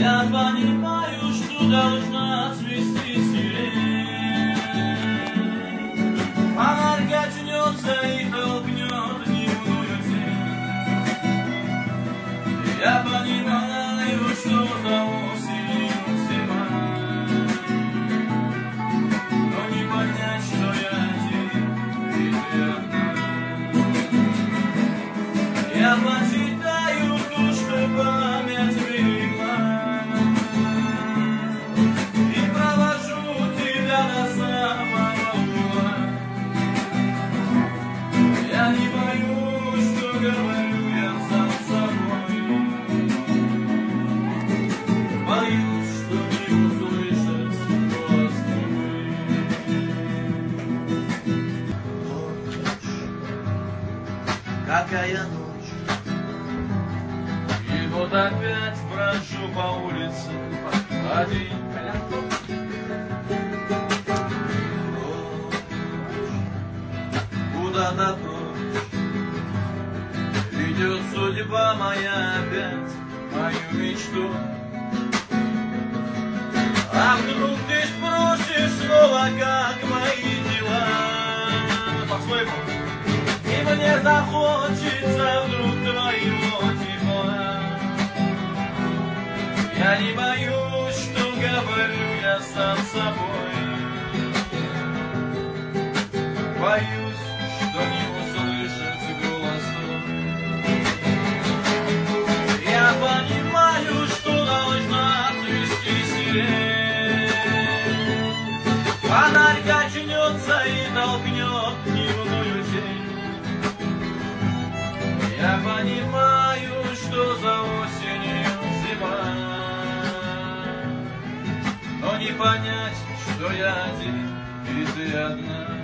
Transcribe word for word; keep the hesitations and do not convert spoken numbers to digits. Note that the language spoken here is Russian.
Я понимаю, что должна цвести сирень. Фонарь качнется и толкнет дневную тень. Я понимаю, что за осенью зима, но не понять, что я один и ты одна. Я почитаю то, что память берегла, и провожу тебя до самого угла. Я не боюсь, что говорю я сам с собой. Боюсь, что не услышать голос твой. Ночь, какая ночь. И вот опять брожу по улице один. Куда-то прочь ведет судьба моя опять мою мечту. А вдруг ты спросишь снова, как мои дела? По-своему. И мне захочется вдруг твоего тепла. Я не боюсь, что говорю я сам с собой. Боюсь, что не услышать голос твой. Я понимаю, что должна цвести сирень. Фонарь качнется и толкнет дневную тень. Я понимаю, что за осенью зима, но не понять, что я один и ты одна.